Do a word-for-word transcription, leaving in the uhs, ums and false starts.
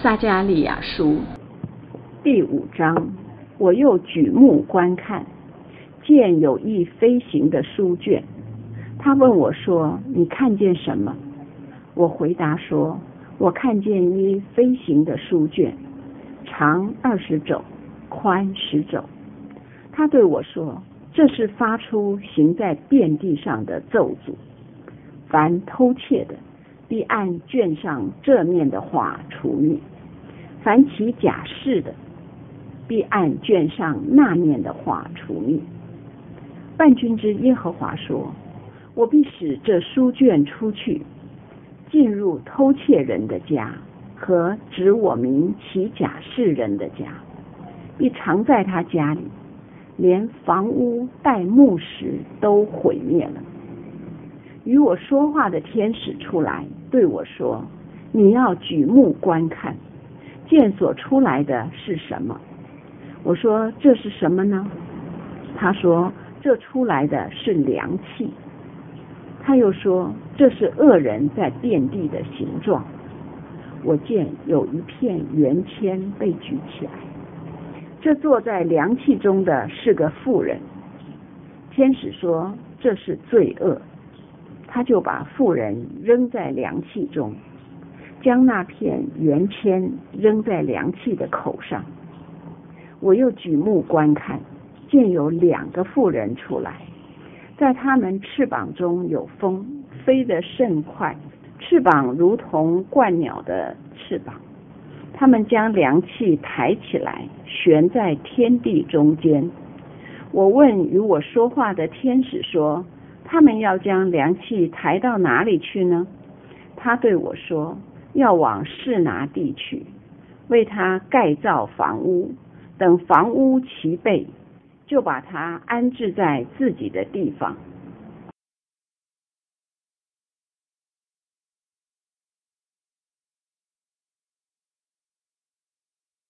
撒迦利亚书第五章，我又举目观看，见有一飞行的书卷。他问我说：“你看见什么？”我回答说：“我看见一飞行的书卷，长二十肘，宽十肘。”他对我说：“这是发出行在遍地上的咒诅。凡偷窃的，必按卷上这面的话处灭；凡起假誓的，必按卷上那面的话处灭。”万军之耶和华说：“我必使这书卷出去，进入偷窃人的家和指我名起假誓人的家，必藏在他家里，连房屋带木石都毁灭了。”与我说话的天使出来对我说：“你要举目观看，见所出来的是什么？”我说：“这是什么呢？”他说：“这出来的是凉气。”他又说：“这是恶人在遍地的形状。”我见有一片圆签被举起来，这坐在凉气中的是个妇人。天使说：“这是罪恶。”他就把妇人扔在凉气中，将那片圆签扔在凉气的口上。我又举目观看，见有两个妇人出来，在他们翅膀中有风，飞得甚快，翅膀如同鹳鸟的翅膀。他们将凉气抬起来，悬在天地中间。我问与我说话的天使说：“他们要将凉气抬到哪里去呢？”他对我说：“要往示拿地去，为他盖造房屋，等房屋齐备，就把它安置在自己的地方。”